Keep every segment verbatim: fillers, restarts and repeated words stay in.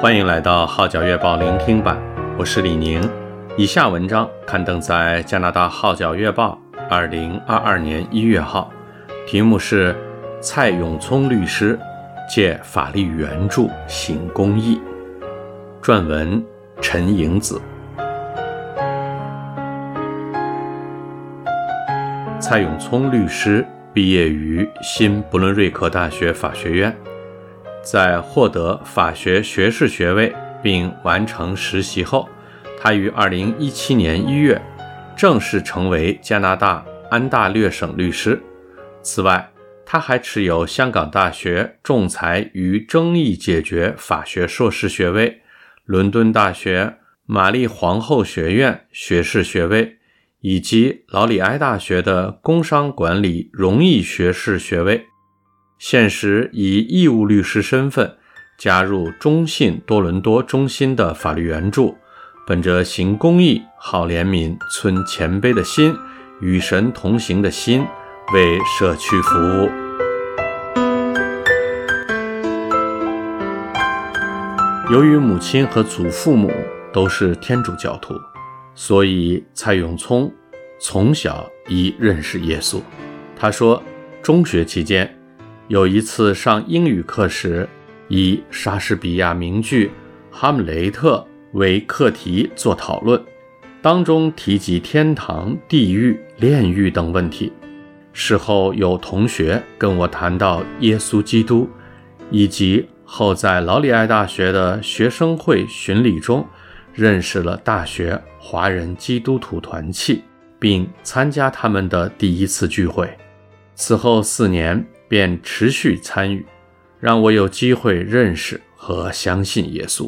欢迎来到号角月报聆听版，我是李宁。以下文章刊登在加拿大号角月报二零二二年一月号，题目是蔡永聪律师借法律援助行公益，撰文陈颖子。蔡永聪律师毕业于新布伦瑞克大学法学院，在获得法学学士学位并完成实习后，他于二零一七年一月正式成为加拿大安大略省律师。此外，他还持有香港大学仲裁与争议解决法学硕士学位、伦敦大学玛丽皇后学院学士学位以及劳里埃大学的工商管理荣誉学士学位。现时以义务律师身份加入中信多伦多中心的法律援助，本着行公益、好怜悯、存谦卑的心、与神同行的心，为社区服务。由于母亲和祖父母都是天主教徒，所以蔡永聪从小已认识耶稣。他说，中学期间有一次上英语课时，以莎士比亚名剧《哈姆雷特》为课题做讨论，当中提及天堂、地狱、炼狱等问题。事后有同学跟我谈到耶稣基督，以及后在劳里埃大学的学生会巡礼中认识了大学华人基督徒团契，并参加他们的第一次聚会。此后四年便持续参与，让我有机会认识和相信耶稣。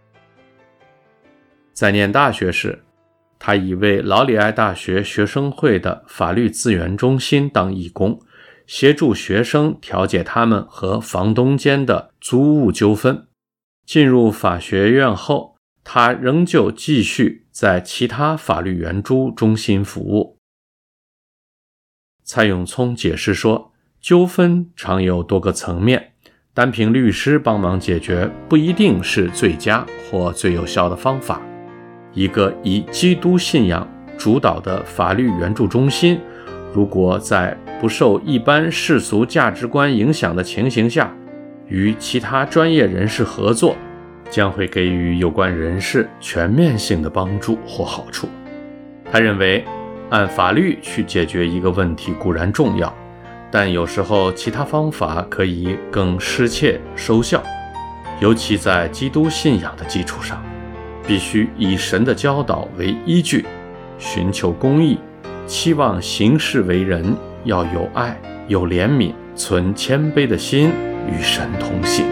在念大学时，他已为劳里埃大学学生会的法律资源中心当义工，协助学生调解他们和房东间的租屋纠纷。进入法学院后，他仍旧继续在其他法律援助中心服务。蔡永聪解释说，纠纷常有多个层面，单凭律师帮忙解决不一定是最佳或最有效的方法。一个以基督信仰主导的法律援助中心，如果在不受一般世俗价值观影响的情形下，与其他专业人士合作，将会给予有关人士全面性的帮助或好处。他认为，按法律去解决一个问题固然重要，但有时候其他方法可以更适切收效，尤其在基督信仰的基础上，必须以神的教导为依据，寻求公义，期望行事为人要有爱、有怜悯，存谦卑的心，与神同行。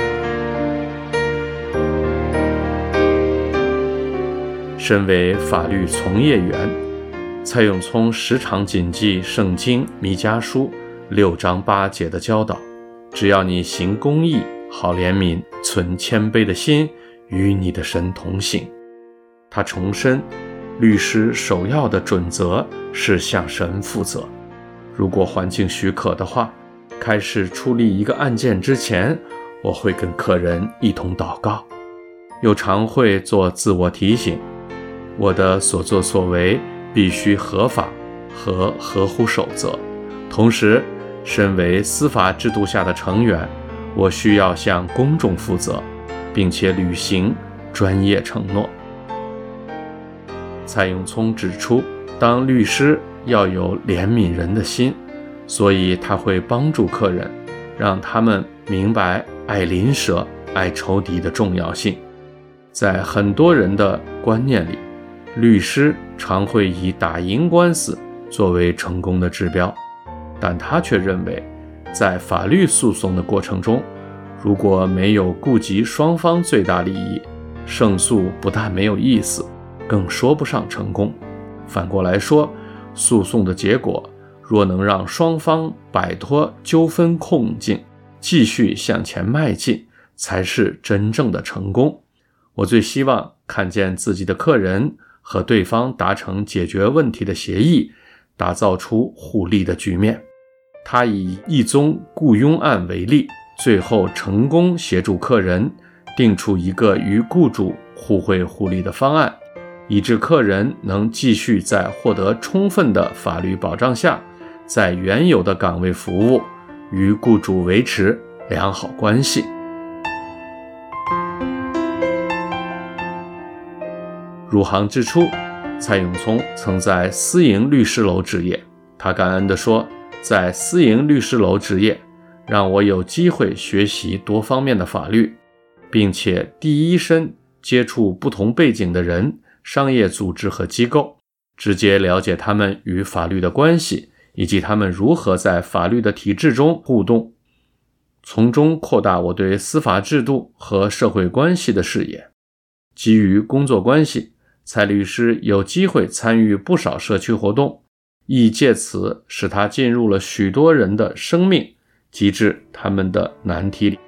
身为法律从业员，蔡永聪时常谨记圣经弥迦书六章八节的教导，只要你行公义、好怜悯、存谦卑的心，与你的神同行。他重申，律师首要的准则是向神负责。如果环境许可的话，开始处理一个案件之前，我会跟客人一同祷告，又常会做自我提醒，我的所作所为必须合法和合乎守则。同时，身为司法制度下的成员，我需要向公众负责，并且履行专业承诺。蔡永聪指出，当律师要有怜悯人的心，所以他会帮助客人，让他们明白爱邻舍、爱仇敌的重要性。在很多人的观念里，律师常会以打赢官司作为成功的指标，但他却认为，在法律诉讼的过程中，如果没有顾及双方最大利益，胜诉不但没有意思，更说不上成功。反过来说，诉讼的结果若能让双方摆脱纠纷困境，继续向前迈进，才是真正的成功。我最希望看见自己的客人和对方达成解决问题的协议，打造出互利的局面。他以一宗雇佣案为例，最后成功协助客人定出一个与雇主互惠互利的方案，以致客人能继续在获得充分的法律保障下，在原有的岗位服务，与雇主维持良好关系。入行之初，蔡永聪曾在私营律师楼执业，他感恩地说，在私营律师楼执业让我有机会学习多方面的法律，并且第一身接触不同背景的人、商业组织和机构，直接了解他们与法律的关系，以及他们如何在法律的体制中互动，从中扩大我对司法制度和社会关系的视野。基于工作关系，蔡律师有机会参与不少社区活动，亦借此使他进入了许多人的生命，及至他们的难题里。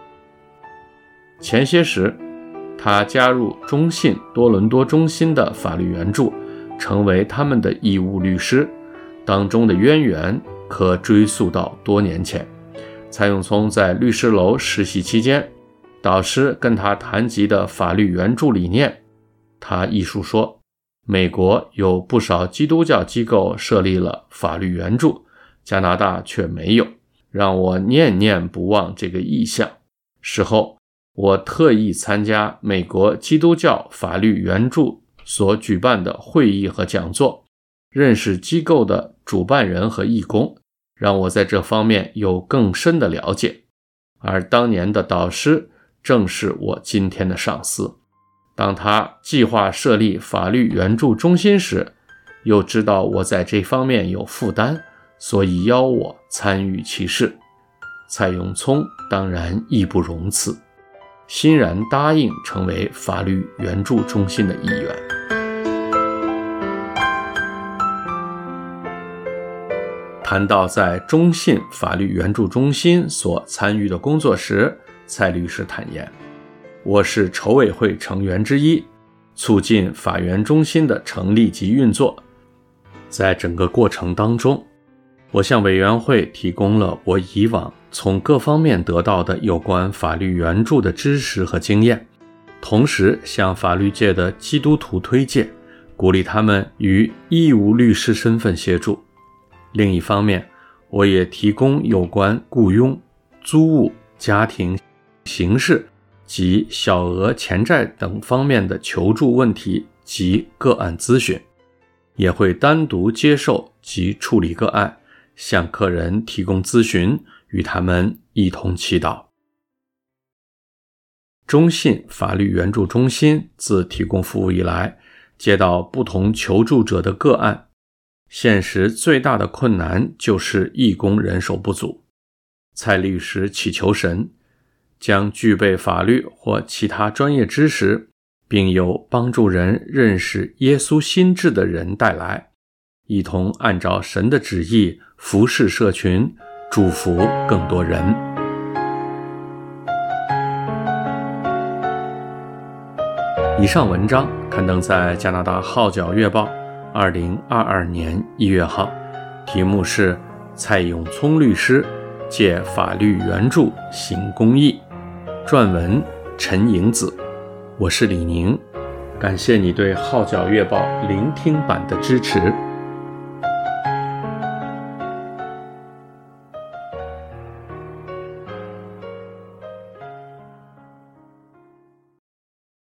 前些时，他加入中信多伦多中心的法律援助，成为他们的义务律师，当中的渊源可追溯到多年前。蔡永聪在律师楼实习期间，导师跟他谈及的法律援助理念，他忆述说，美国有不少基督教机构设立了法律援助，加拿大却没有，让我念念不忘这个意向。事后，我特意参加美国基督教法律援助所举办的会议和讲座，认识机构的主办人和义工，让我在这方面有更深的了解。而当年的导师正是我今天的上司。当他计划设立法律援助中心时，又知道我在这方面有负担，所以邀我参与其事。蔡永聪当然义不容辞，欣然答应成为法律援助中心的一员。谈到在中信法律援助中心所参与的工作时，蔡律师坦言，我是筹委会成员之一，促进法援中心的成立及运作。在整个过程当中，我向委员会提供了我以往从各方面得到的有关法律援助的知识和经验，同时向法律界的基督徒推荐，鼓励他们于义务律师身份协助。另一方面，我也提供有关雇佣、租务、家庭、刑事及小额钱债等方面的求助问题及个案咨询，也会单独接受及处理个案，向客人提供咨询，与他们一同祈祷。中信法律援助中心自提供服务以来，接到不同求助者的个案，现实最大的困难就是义工人手不足。蔡律师祈求神，将具备法律或其他专业知识，并有帮助人认识耶稣心志的人带来，一同按照神的旨意服侍社群，祝福更多人。以上文章刊登在加拿大号角月报二零二二年一月号，题目是蔡永聪律师借法律援助行公益，撰文陈颖子。我是李宁，感谢你对号角月报聆听版的支持。